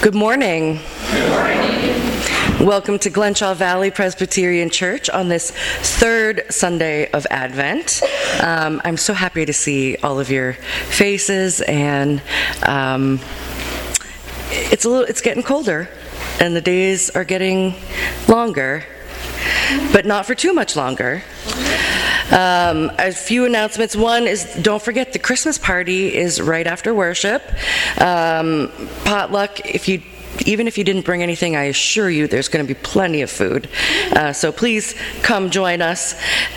Good morning. Good morning. Welcome to Glenshaw Valley Presbyterian Church on this third Sunday of Advent. I'm so happy to see all of your faces, and it's getting colder, and the days are getting longer, but not for too much longer. A few announcements. One is, don't forget the Christmas party is right after worship. Potluck, even if you didn't bring anything, I assure you there's going to be plenty of food. So please come join us.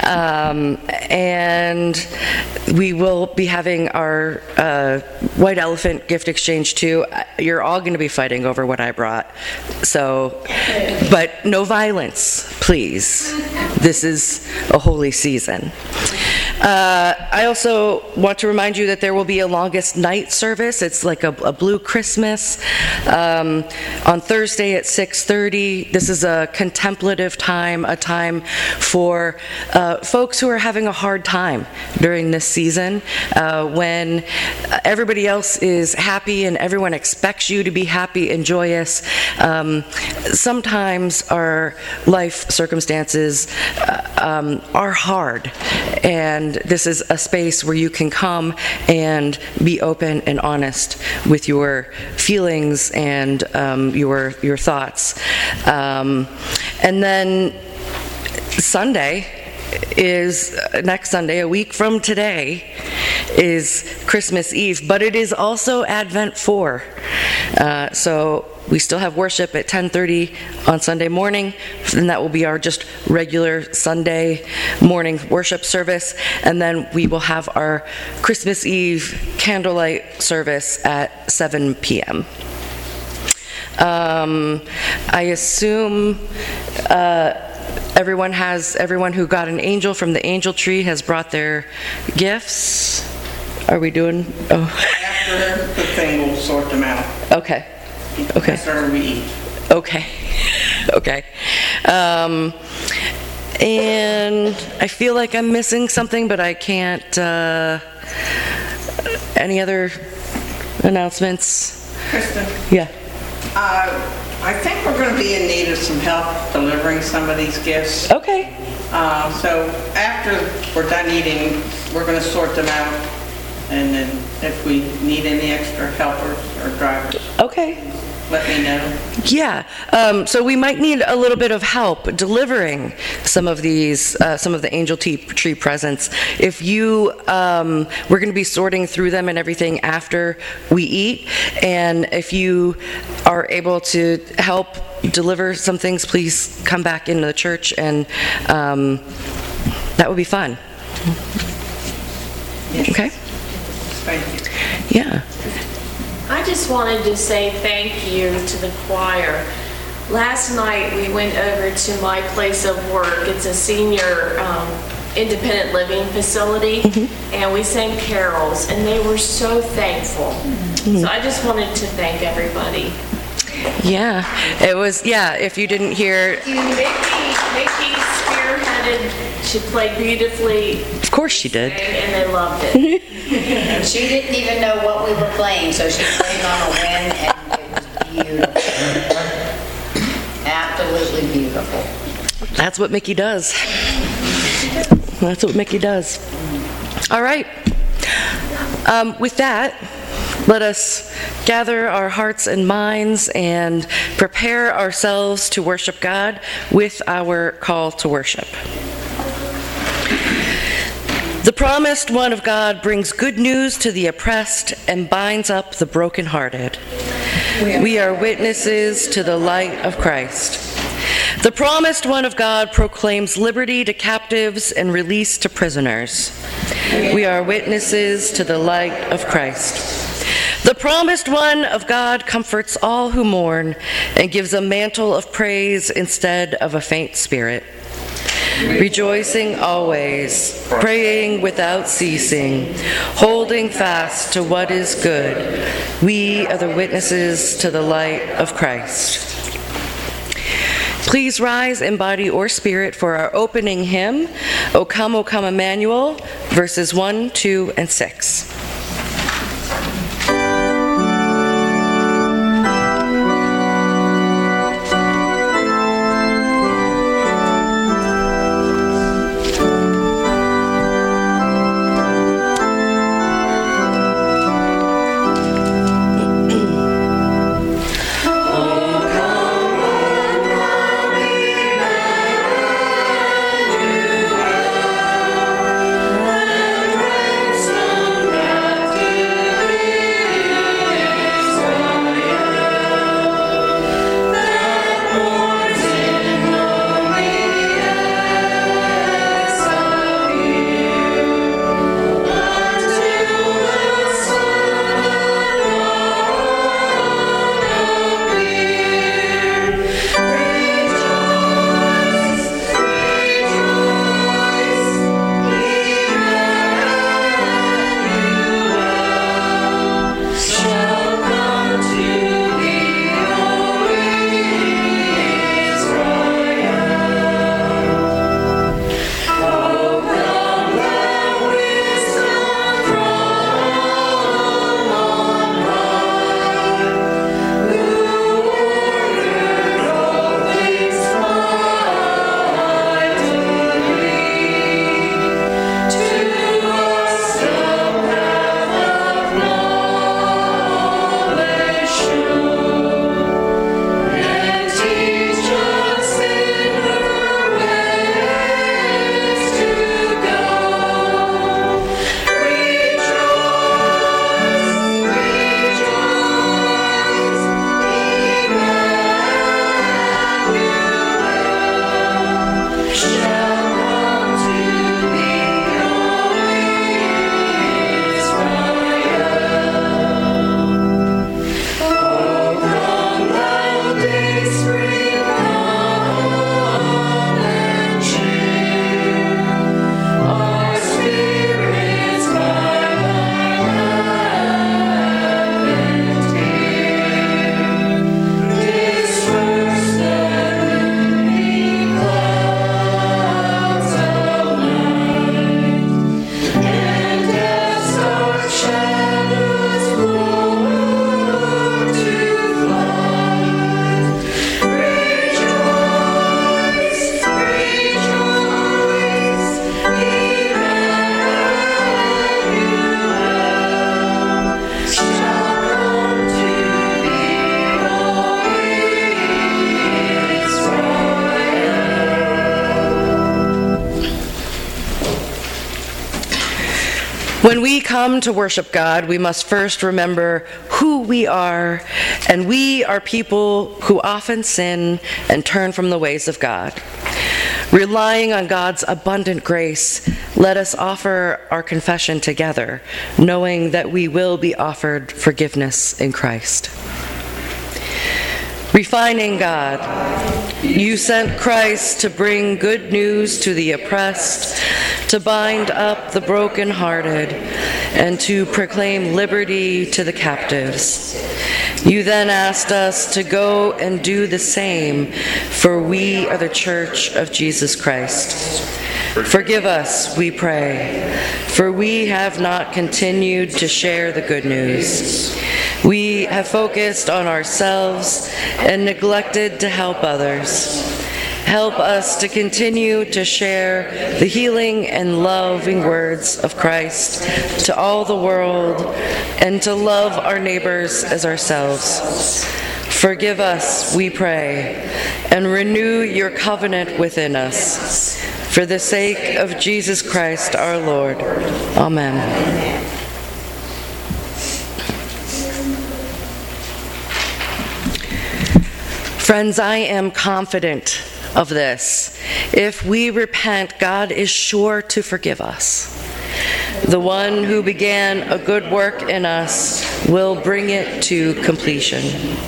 And we will be having our White Elephant gift exchange too. You're all going to be fighting over what I brought. So, but no violence, please. This is a holy season. I also want to remind you that there will be a longest night service. It's like a Blue Christmas on Thursday at 6:30. This is a contemplative time, a time for folks who are having a hard time during this season, when everybody else is happy and everyone expects you to be happy and joyous. Sometimes our life circumstances are hard, and this is a space where you can come and be open and honest with your feelings and your thoughts. And then next Sunday, a week from today, is Christmas Eve, but it is also Advent 4. So we still have worship at 10:30 on Sunday morning, and that will be our just regular Sunday morning worship service. And then we will have our Christmas Eve candlelight service at 7 p.m. I assume everyone who got an angel from the angel tree has brought their gifts. Are we doing? Oh. After the thing, we'll sort them out. Okay. After we eat. Okay. And I feel like I'm missing something, but I can't. Any other announcements? Kristen? Yeah. I think we're going to be in need of some help delivering some of these gifts. Okay. So after we're done eating, we're going to sort them out, and then if we need any extra helpers or drivers, Okay. let me know. Yeah, so we might need a little bit of help delivering some of these, some of the angel tree presents. If you, we're going to be sorting through them and everything after we eat, and if you are able to help deliver some things, please come back into the church, and that would be fun. Yes. Okay? Thank you. Yeah. I just wanted to say thank you to the choir. Last night we went over to my place of work. It's a senior independent living facility, and we sang carols, and they were so thankful. So I just wanted to thank everybody. Yeah, it was, if you didn't hear... Mickey spearheaded. She played beautifully. Of course she did. And they loved it. She didn't even know what we were playing, so she played on a whim, and it was beautiful. Absolutely beautiful. That's what Mickey does. All right. With that, let us gather our hearts and minds and prepare ourselves to worship God with our call to worship. The promised one of God brings good news to the oppressed and binds up the brokenhearted. We are witnesses to the light of Christ. The promised one of God proclaims liberty to captives and release to prisoners. We are witnesses to the light of Christ. The promised one of God comforts all who mourn and gives a mantle of praise instead of a faint spirit. Rejoicing always, praying without ceasing, holding fast to what is good, we are the witnesses to the light of Christ. Please rise in body or spirit for our opening hymn, O Come, Emmanuel, verses 1, 2, and 6. come to worship God, we must first remember who we are, and we are people who often sin and turn from the ways of God. Relying on God's abundant grace, let us offer our confession together, knowing that we will be offered forgiveness in Christ. Refining God, you sent Christ to bring good news to the oppressed, to bind up the brokenhearted, and to proclaim liberty to the captives. You then asked us to go and do the same, for we are the Church of Jesus Christ. Forgive us, we pray, for we have not continued to share the good news. We have focused on ourselves and neglected to help others. Help us to continue to share the healing and loving words of Christ to all the world and to love our neighbors as ourselves. Forgive us, we pray, and renew your covenant within us. For the sake of Jesus Christ our Lord. Amen. Friends, I am confident of this. If we repent, God is sure to forgive us. The one who began a good work in us will bring it to completion.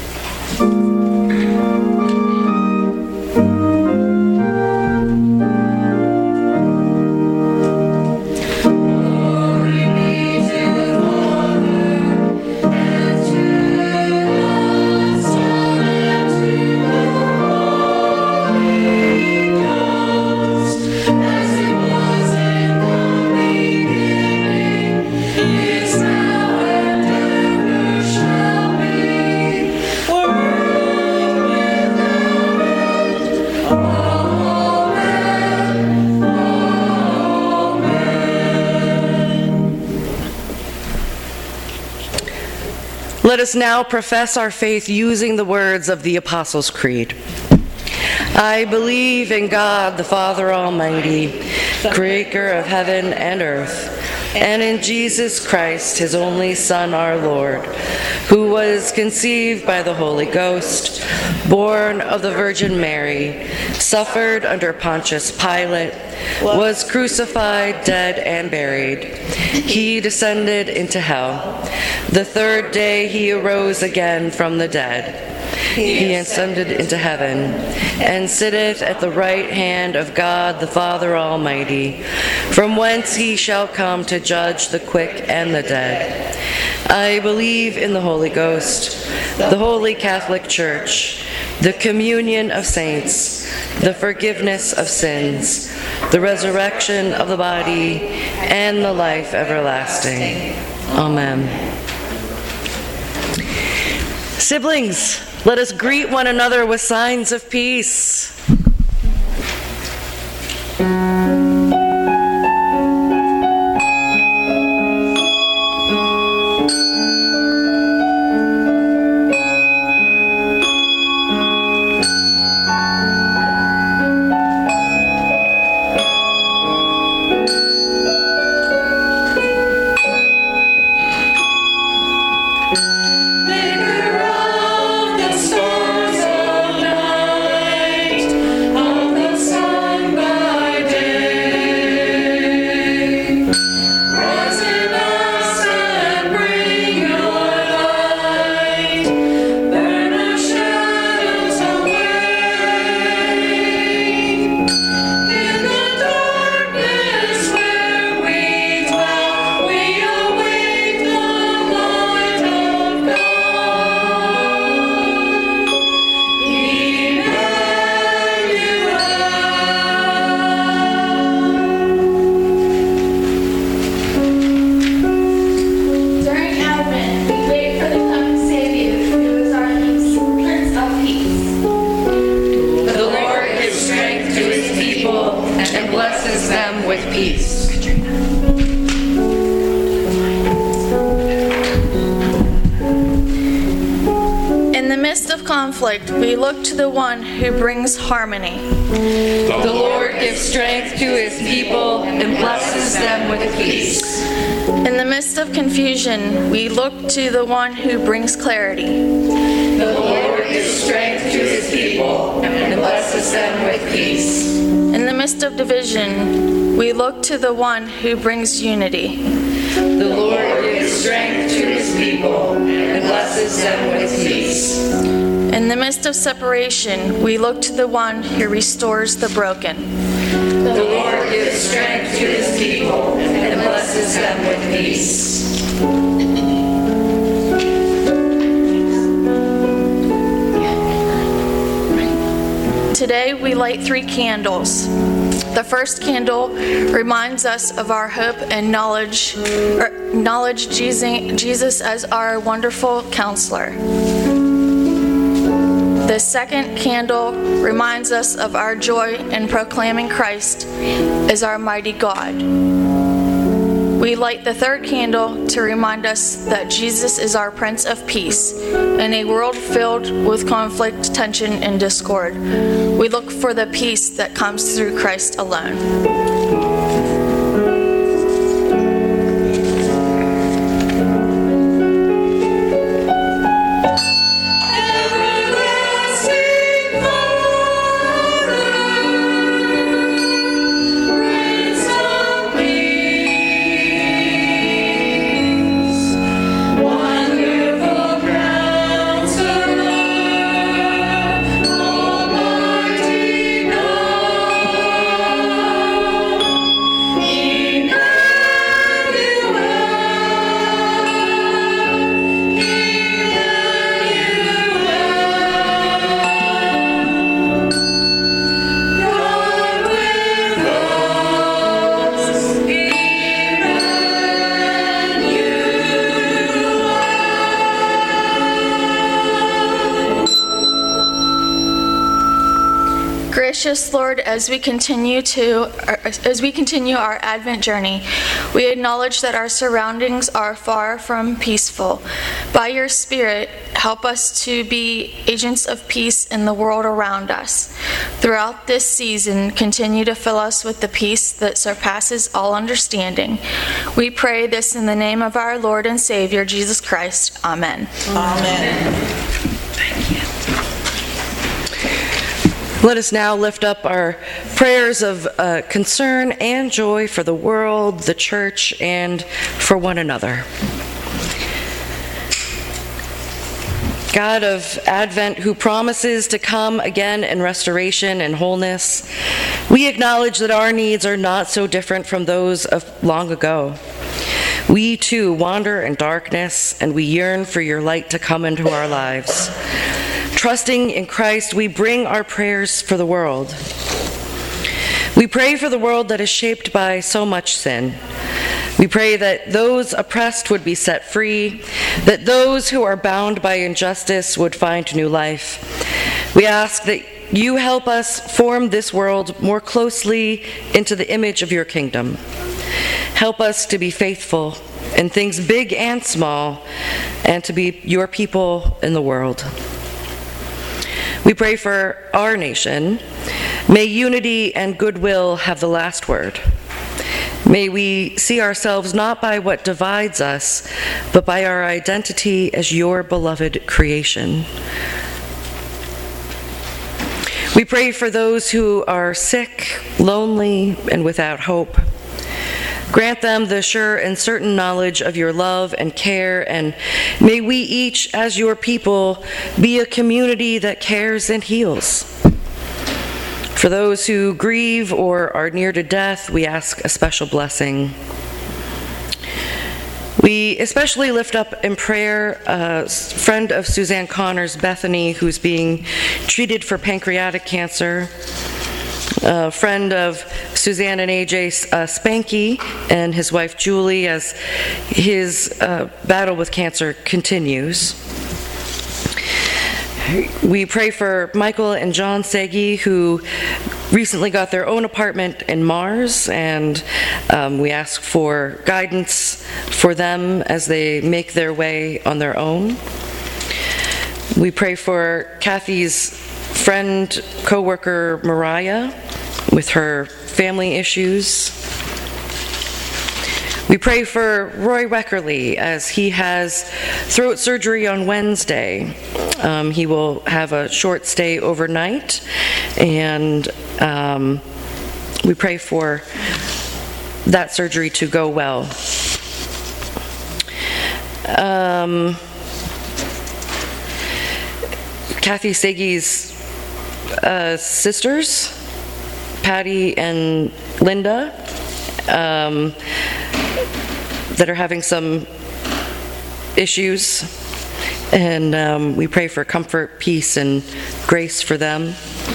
Let us now profess our faith using the words of the Apostles' Creed. I believe in God, the Father Almighty, creator of heaven and earth, and in Jesus Christ, his only Son, our Lord, who was conceived by the Holy Ghost, born of the Virgin Mary, suffered under Pontius Pilate, was crucified, dead, and buried. He descended into hell. The third day he arose again from the dead. He ascended into heaven, and sitteth at the right hand of God the Father Almighty, from whence he shall come to judge the quick and the dead. I believe in the Holy Ghost, the Holy Catholic Church, the communion of saints, the forgiveness of sins, the resurrection of the body, and the life everlasting. Amen. Siblings, let us greet one another with signs of peace. Conflict, we look to the one who brings harmony. The Lord gives strength to his people and blesses them with peace. In the midst of confusion, we look to the one who brings clarity. The Lord gives strength to his people and blesses them with peace. In the midst of division, we look to the one who brings unity. The Lord gives strength to his people and blesses them with peace. In the midst of separation, we look to the one who restores the broken. The Lord gives strength to his people and blesses them with peace. Today we light 3 candles. The first candle reminds us of our hope and knowledge Jesus as our wonderful counselor. The second candle reminds us of our joy in proclaiming Christ as our mighty God. We light the third candle to remind us that Jesus is our Prince of Peace in a world filled with conflict, tension, and discord. We look for the peace that comes through Christ alone. Gracious Lord, as we continue our Advent journey, we acknowledge that our surroundings are far from peaceful. By your Spirit, help us to be agents of peace in the world around us. Throughout this season, continue to fill us with the peace that surpasses all understanding. We pray this in the name of our Lord and Savior, Jesus Christ. Amen. Amen. Thank you. Let us now lift up our prayers of concern and joy for the world, the church, and for one another. God of Advent, who promises to come again in restoration and wholeness, we acknowledge that our needs are not so different from those of long ago. We too wander in darkness, and we yearn for your light to come into our lives. Trusting in Christ, we bring our prayers for the world. We pray for the world that is shaped by so much sin. We pray that those oppressed would be set free, that those who are bound by injustice would find new life. We ask that you help us form this world more closely into the image of your kingdom. Help us to be faithful in things big and small, and to be your people in the world. We pray for our nation. May unity and goodwill have the last word. May we see ourselves not by what divides us, but by our identity as your beloved creation. We pray for those who are sick, lonely, and without hope. Grant them the sure and certain knowledge of your love and care, and may we each, as your people, be a community that cares and heals. For those who grieve or are near to death, we ask a special blessing. We especially lift up in prayer a friend of Suzanne Connor's, Bethany, who's being treated for pancreatic cancer. A friend of Suzanne and AJ, Spanky, and his wife Julie, as his battle with cancer continues. We pray for Michael and John Segi, who recently got their own apartment in Mars, and we ask for guidance for them as they make their way on their own. We pray for Kathy's friend, co-worker Mariah, with her family issues. We pray for Roy Weckerly as he has throat surgery on Wednesday. He will have a short stay overnight, and we pray for that surgery to go well. Kathy Segi's sisters, Patty and Linda, that are having some issues, and we pray for comfort, peace, and grace for them.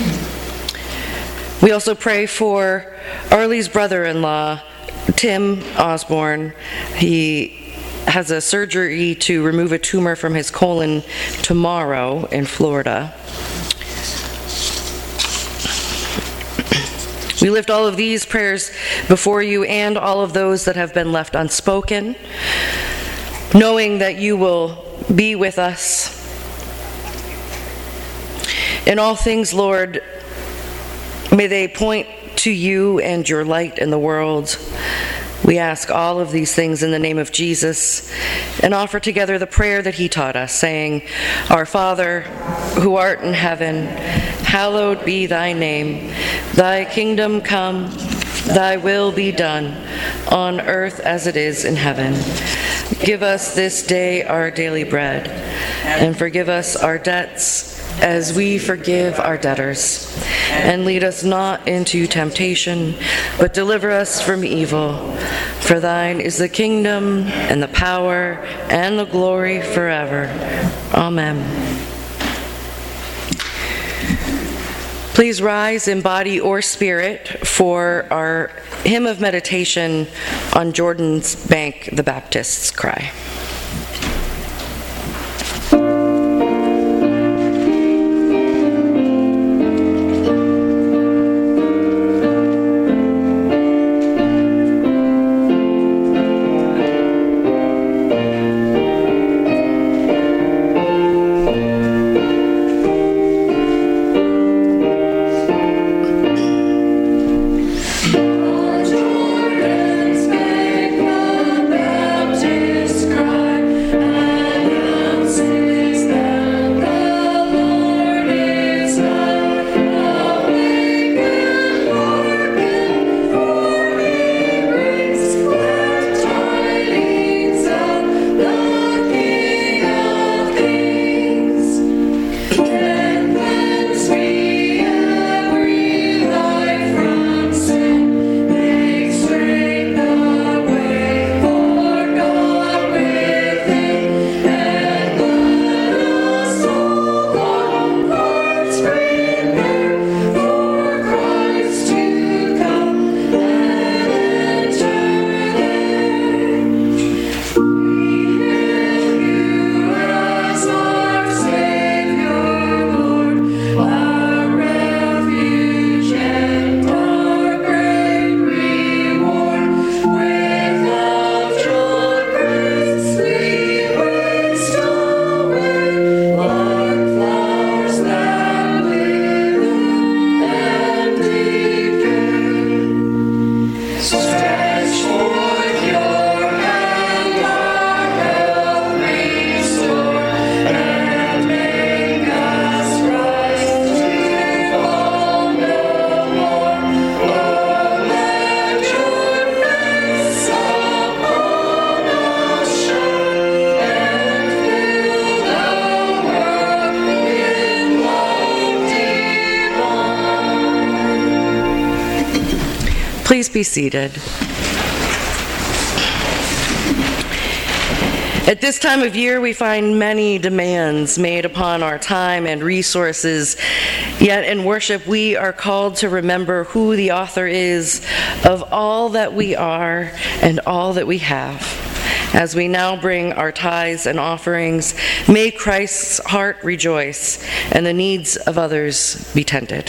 We also pray for Arlie's brother-in-law, Tim Osborne. He has a surgery to remove a tumor from his colon tomorrow in Florida. We lift all of these prayers before you and all of those that have been left unspoken, knowing that you will be with us. In all things, Lord, may they point to you and your light in the world. We ask all of these things in the name of Jesus and offer together the prayer that he taught us, saying, Our Father, who art in heaven, hallowed be thy name. Thy kingdom come, thy will be done, on earth as it is in heaven. Give us this day our daily bread, and forgive us our debts as we forgive our debtors. And lead us not into temptation, but deliver us from evil. For thine is the kingdom, and the power, and the glory forever. Amen. Please rise in body or spirit for our hymn of meditation on Jordan's Bank, the Baptist's Cry. Please be seated. At this time of year, we find many demands made upon our time and resources. Yet in worship, we are called to remember who the author is of all that we are and all that we have. As we now bring our tithes and offerings, may Christ's heart rejoice and the needs of others be tended.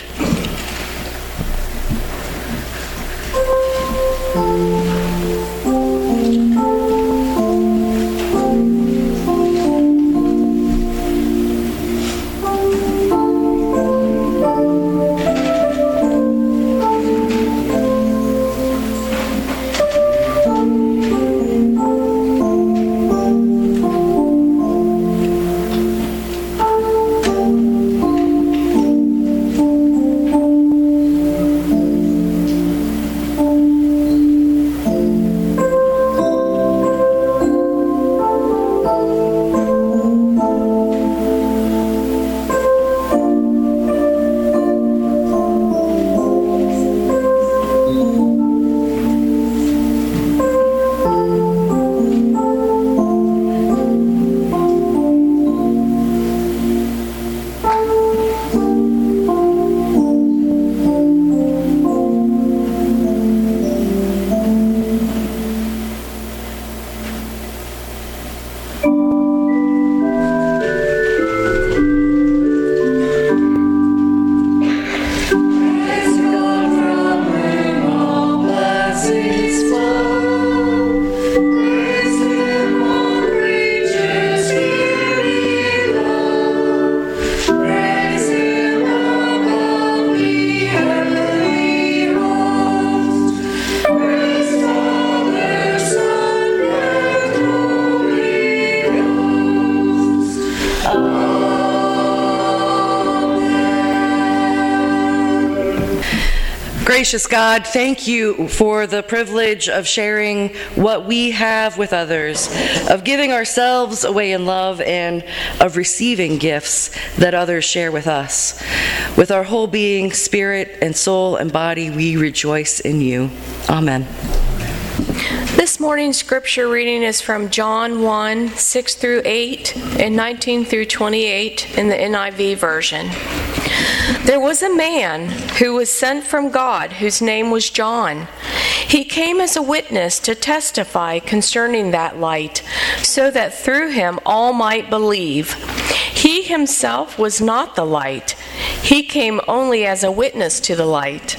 Gracious God, thank you for the privilege of sharing what we have with others, of giving ourselves away in love, and of receiving gifts that others share with us. With our whole being, spirit and soul and body, we rejoice in you. Amen. This morning's scripture reading is from John 1, 6 through 8 and 19 through 28 in the NIV version. There was a man who was sent from God, whose name was John. He came as a witness to testify concerning that light, so that through him all might believe. He himself was not the light. He came only as a witness to the light.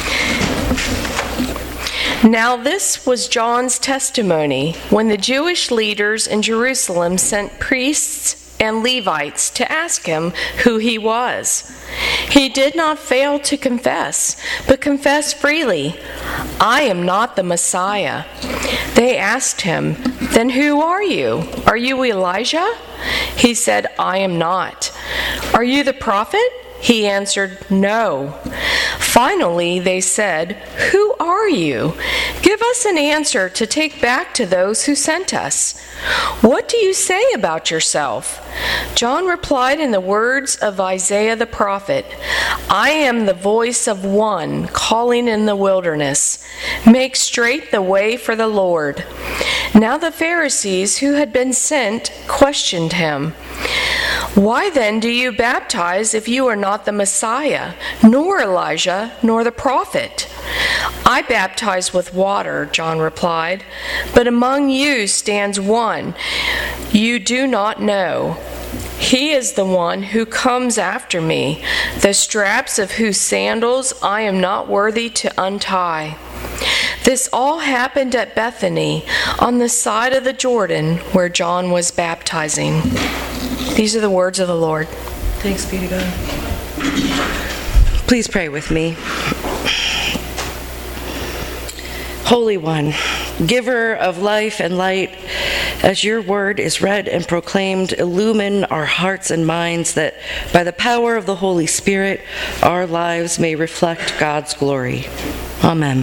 Now this was John's testimony when the Jewish leaders in Jerusalem sent priests and Levites to ask him who he was. He did not fail to confess, but confessed freely, "I am not the Messiah." They asked him, "Then who are you? Are you Elijah?" He said, "I am not." "Are you the prophet?" He answered, "No." Finally, they said, "Who are you? Give us an answer to take back to those who sent us. What do you say about yourself?" John replied in the words of Isaiah the prophet, "I am the voice of one calling in the wilderness, make straight the way for the Lord." Now the Pharisees who had been sent questioned him, "Why then do you baptize if you are not the Messiah, nor Elijah, nor the prophet?" "I baptize with water," John replied, "but among you stands one you do not know. He is the one who comes after me, the straps of whose sandals I am not worthy to untie." This all happened at Bethany, on the side of the Jordan where John was baptizing. These are the words of the Lord. Thanks be to God. Please pray with me. Holy One, giver of life and light, as your word is read and proclaimed, illumine our hearts and minds that by the power of the Holy Spirit, our lives may reflect God's glory. Amen.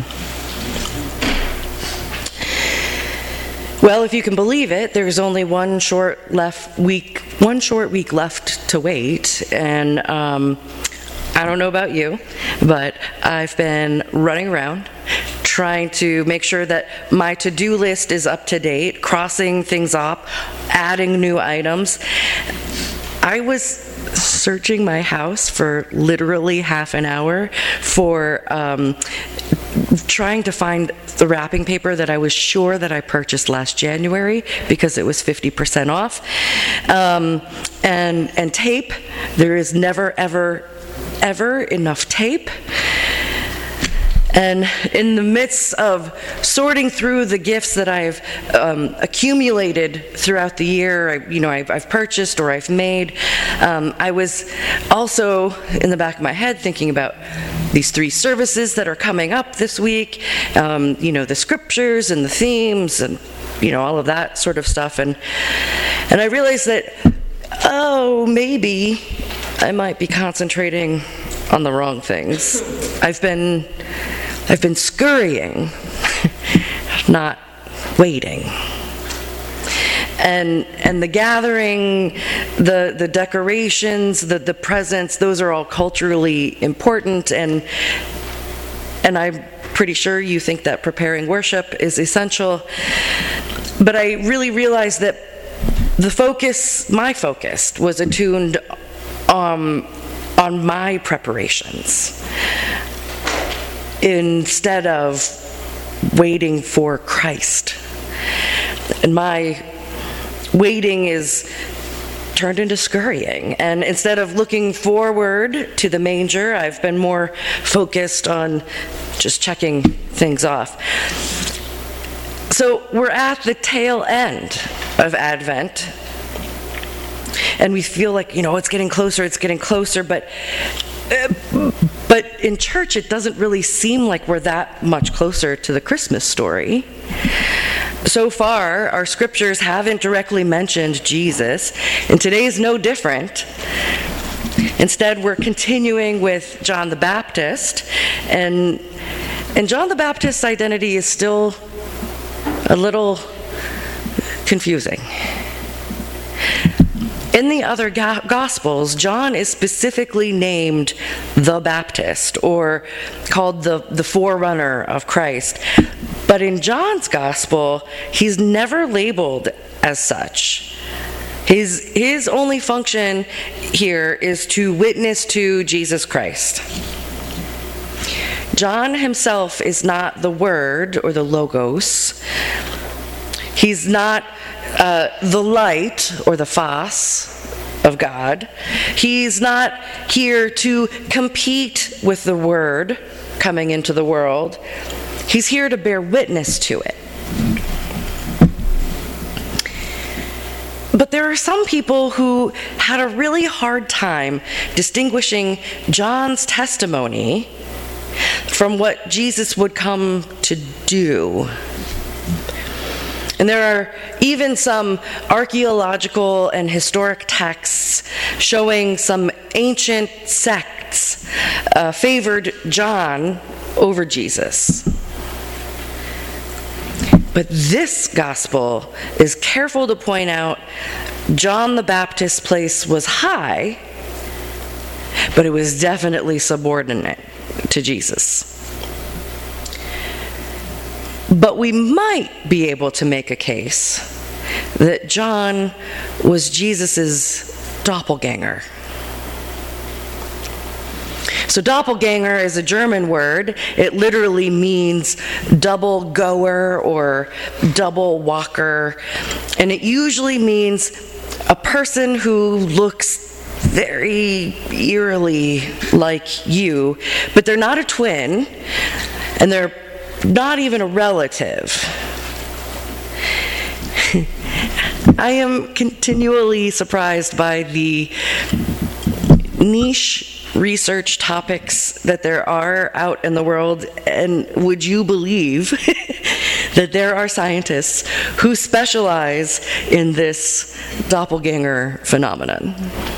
Well, if you can believe it, there's only one short week left to wait, and I don't know about you, but I've been running around trying to make sure that my to-do list is up to date, crossing things off, adding new items. I was searching my house for literally half an hour for trying to find the wrapping paper that I was sure that I purchased last January because it was 50% off. And tape. There is never, ever enough tape. And in the midst of sorting through the gifts that I've accumulated throughout the year, I've purchased or I've made, I was also in the back of my head thinking about these 3 services that are coming up this week, the scriptures and the themes and, all of that sort of stuff. And I realized that, maybe I might be concentrating on the wrong things. I've been scurrying, not waiting. And the gathering, the decorations, the presents, those are all culturally important, and I'm pretty sure you think that preparing worship is essential. But I really realized that my focus was attuned on my preparations instead of waiting for Christ. And my waiting is turned into scurrying. And instead of looking forward to the manger, I've been more focused on just checking things off. So we're at the tail end of Advent, and we feel like, it's getting closer, but in church it doesn't really seem like we're that much closer to the Christmas story. So far, our scriptures haven't directly mentioned Jesus, and today's no different. Instead, we're continuing with John the Baptist, and John the Baptist's identity is still a little confusing. In the other Gospels, John is specifically named the Baptist, or called the forerunner of Christ. But in John's Gospel, he's never labeled as such. His only function here is to witness to Jesus Christ. John himself is not the Word or the Logos. He's not the light or the phos of God. He's not here to compete with the Word coming into the world. He's here to bear witness to it. But there are some people who had a really hard time distinguishing John's testimony from what Jesus would come to do. And there are even some archaeological and historic texts showing some ancient sects favored John over Jesus. But this gospel is careful to point out John the Baptist's place was high, but it was definitely subordinate to Jesus. But we might be able to make a case that John was Jesus's doppelganger. So doppelganger is a German word. It literally means double goer or double walker. And it usually means a person who looks very eerily like you, but they're not a twin, and they're not even a relative. I am continually surprised by the niche research topics that there are out in the world, and would you believe that there are scientists who specialize in this doppelganger phenomenon?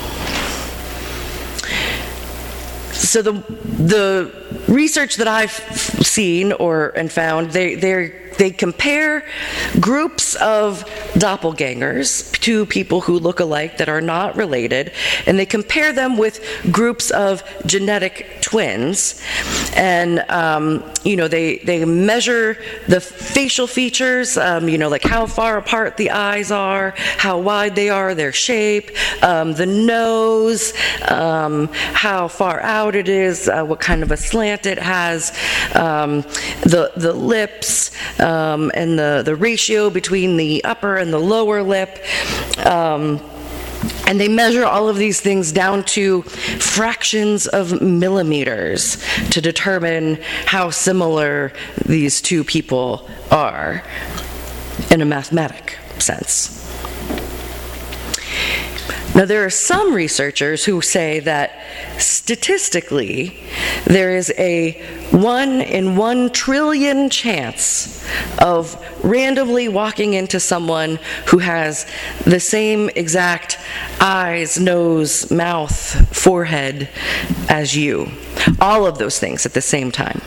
So the research that I've seen and found, they compare groups of doppelgangers to people who look alike that are not related, and they compare them with groups of genetic twins. And they measure the facial features, like how far apart the eyes are, how wide they are, their shape, the nose, how far out it is, what kind of a slant it has, the lips, and the ratio between the upper and the lower lip. And they measure all of these things down to fractions of millimeters to determine how similar these two people are in a mathematic sense. Now, there are some researchers who say that statistically there is a 1 in 1 trillion chance of randomly walking into someone who has the same exact eyes, nose, mouth, forehead as you. All of those things at the same time.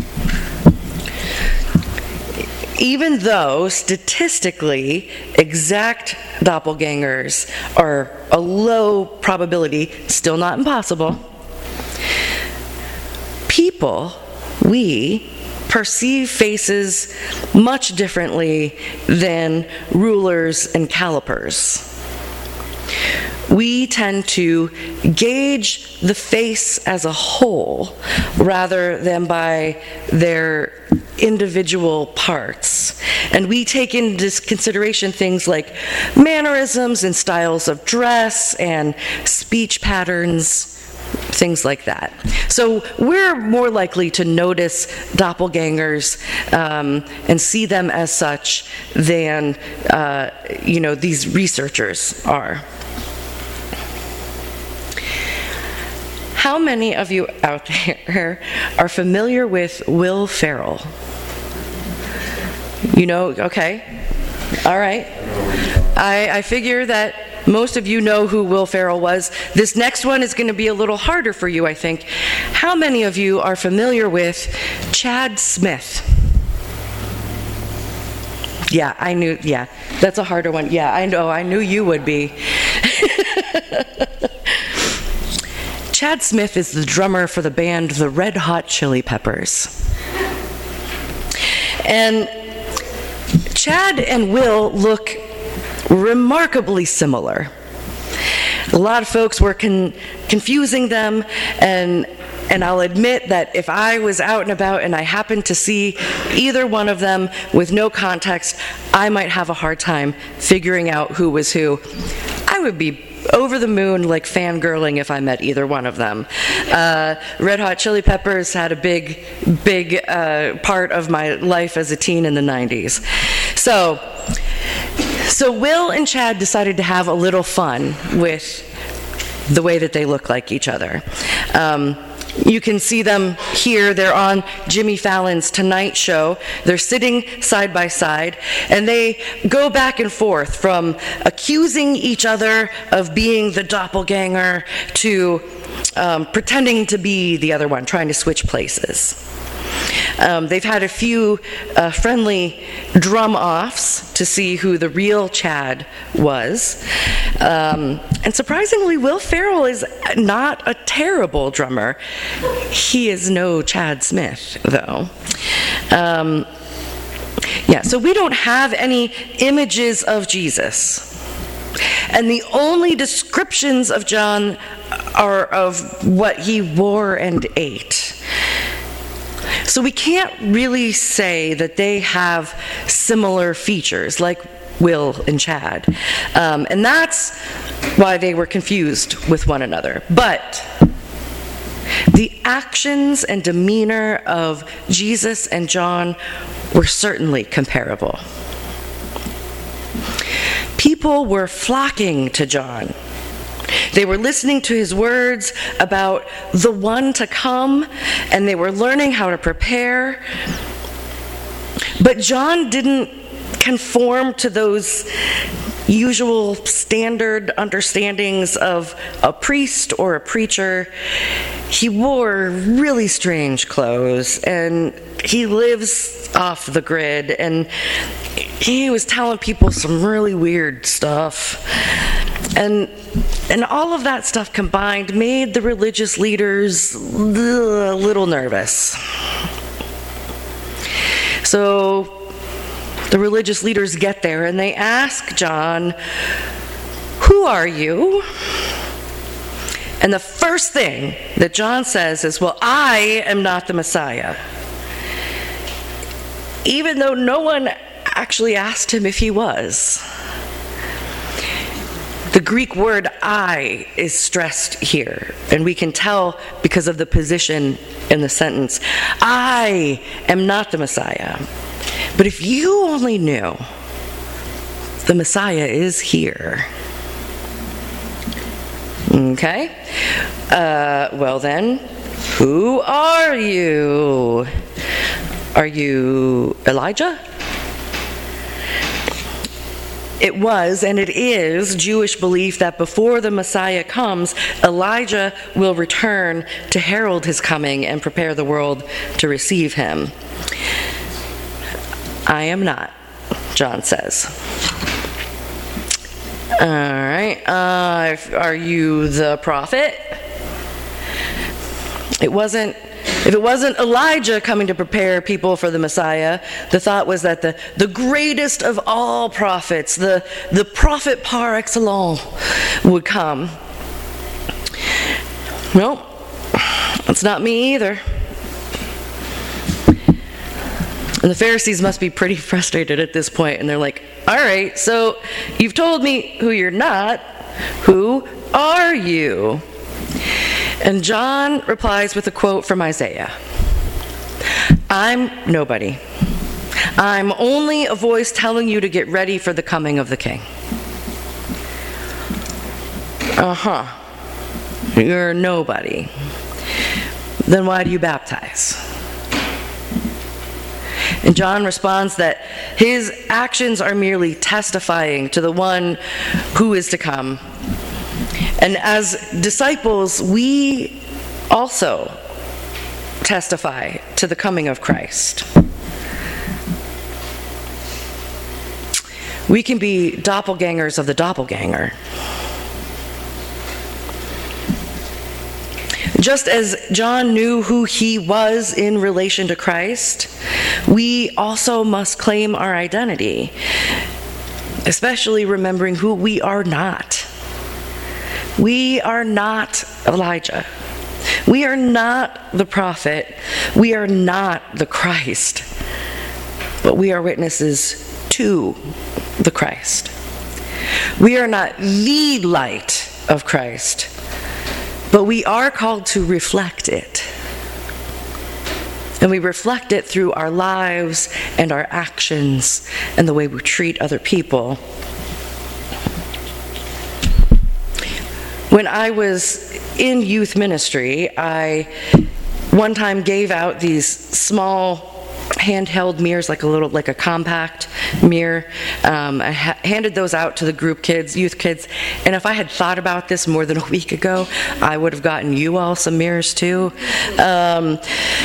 Even though statistically exact doppelgangers are a low probability, still not impossible, we perceive faces much differently than rulers and calipers. We tend to gauge the face as a whole rather than by their individual parts. And we take into consideration things like mannerisms and styles of dress and speech patterns, things like that. So we're more likely to notice doppelgangers and see them as such than, these researchers are. How many of you out there are familiar with Will Ferrell? You know, okay, all right. I figure that most of you know who Will Ferrell was. This next one is going to be a little harder for you, I think. How many of you are familiar with Chad Smith? Yeah, I knew, yeah, that's a harder one. Yeah, I know, I knew you would be. Chad Smith is the drummer for the band The Red Hot Chili Peppers. And Chad and Will look remarkably similar. A lot of folks were confusing them, and I'll admit that if I was out and about and I happened to see either one of them with no context, I might have a hard time figuring out who was who. I would be over the moon, like fangirling, if I met either one of them. Red Hot Chili Peppers had a big part of my life as a teen in the 90s. So Will and Chad decided to have a little fun with the way that they look like each other. You can see them here. They're on Jimmy Fallon's Tonight Show. They're sitting side by side, and they go back and forth from accusing each other of being the doppelganger to pretending to be the other one, trying to switch places. They've had a few friendly drum-offs to see who the real Chad was. And surprisingly, Will Ferrell is not a terrible drummer. He is no Chad Smith, though. So we don't have any images of Jesus. And the only descriptions of John are of what he wore and ate. So we can't really say that they have similar features like Will and Chad. And that's why they were confused with one another. But the actions and demeanor of Jesus and John were certainly comparable. People were flocking to John. They were listening to his words about the one to come, and they were learning how to prepare. But John didn't conform to those usual standard understandings of a priest or a preacher. He wore really strange clothes, and he lives off the grid, and he was telling people some really weird stuff. And all of that stuff combined made the religious leaders a little nervous. So the religious leaders get there and they ask John, "Who are you?" And the first thing that John says is, "Well, I am not the Messiah." Even though no one actually asked him if he was. The Greek word "I" is stressed here, and we can tell because of the position in the sentence. I am not the Messiah. But if you only knew, the Messiah is here. Okay? Well then, who are you? Are you Elijah? It was, and it is, Jewish belief that before the Messiah comes, Elijah will return to herald his coming and prepare the world to receive him. I am not, John says. All right, are you the prophet? If it wasn't Elijah coming to prepare people for the Messiah, the thought was that the greatest of all prophets, the prophet par excellence, would come. Well, that's not me either. And the Pharisees must be pretty frustrated at this point, and they're like, all right, so you've told me who you're not. Who are you? And John replies with a quote from Isaiah. I'm nobody. I'm only a voice telling you to get ready for the coming of the King. You're nobody. Then why do you baptize? And John responds that his actions are merely testifying to the one who is to come. And as disciples, we also testify to the coming of Christ. We can be doppelgangers of the doppelganger. Just as John knew who he was in relation to Christ, we also must claim our identity, especially remembering who we are not. We are not Elijah. We are not the prophet. We are not the Christ. But we are witnesses to the Christ. We are not the light of Christ, but we are called to reflect it. And we reflect it through our lives and our actions and the way we treat other people. When I was in youth ministry, I one time gave out these small handheld mirrors, like a compact mirror. I handed those out to the group kids, youth kids, and if I had thought about this more than a week ago, I would have gotten you all some mirrors too. But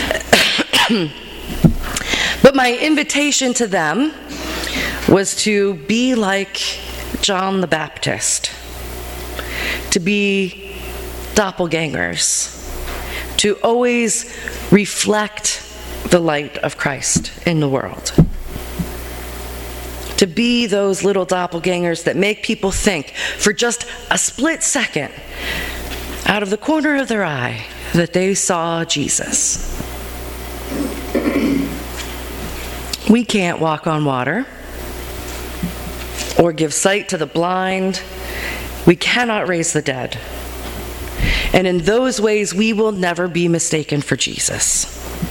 my invitation to them was to be like John the Baptist, to be doppelgangers, to always reflect the light of Christ in the world. To be those little doppelgangers that make people think for just a split second, out of the corner of their eye, that they saw Jesus. We can't walk on water or give sight to the blind. We cannot raise the dead. And in those ways, we will never be mistaken for Jesus.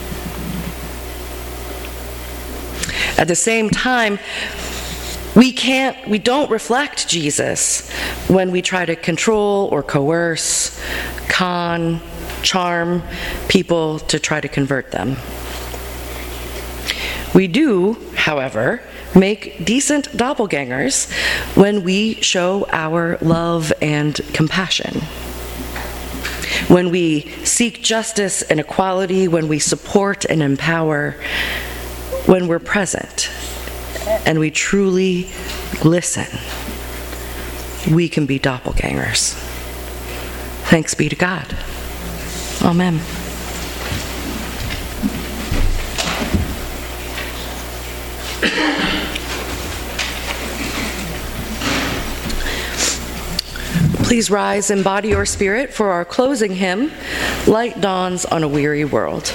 At the same time, we don't reflect Jesus when we try to control or coerce, charm people to try to convert them. We do, however, make decent doppelgangers when we show our love and compassion, when we seek justice and equality, when we support and empower, when we're present and we truly listen. We can be doppelgangers. Thanks be to God. Amen. Please rise in body or spirit for our closing hymn, Light Dawns on a Weary World.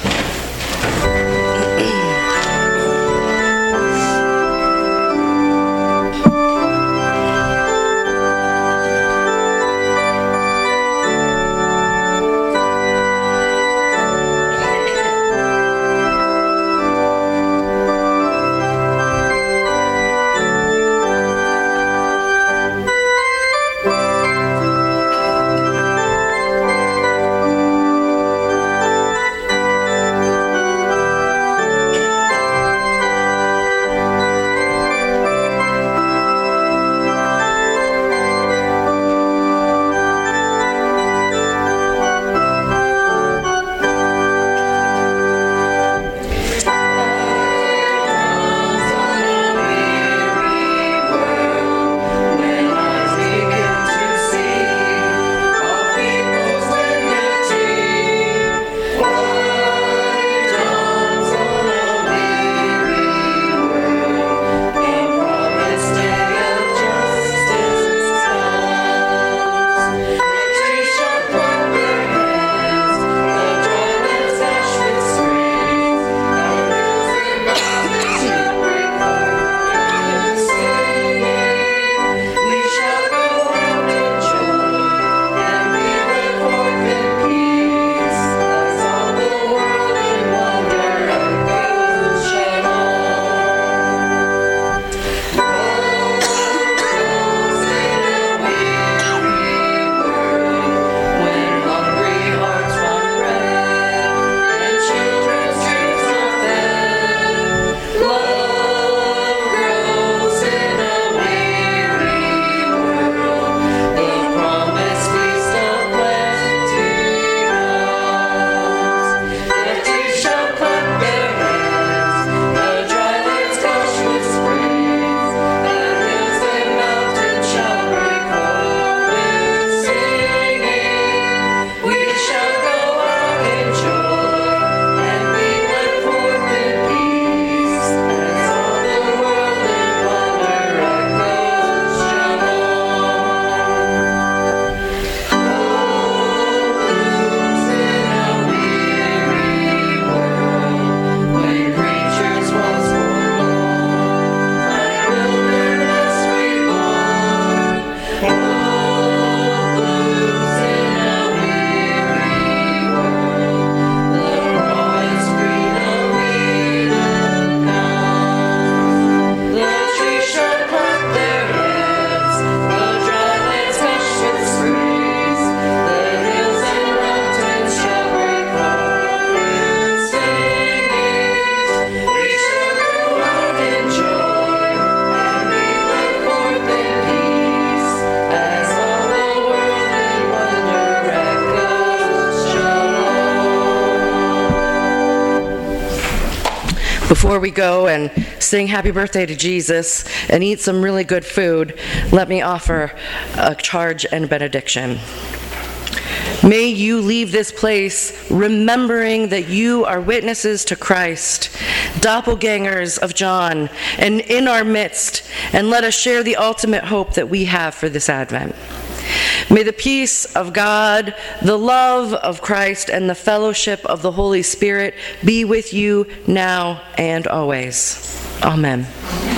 Before we go and sing happy birthday to Jesus and eat some really good food, let me offer a charge and benediction. May you leave this place remembering that you are witnesses to Christ, doppelgangers of John, and in our midst, and let us share the ultimate hope that we have for this Advent. May the peace of God, the love of Christ, and the fellowship of the Holy Spirit be with you now and always. Amen.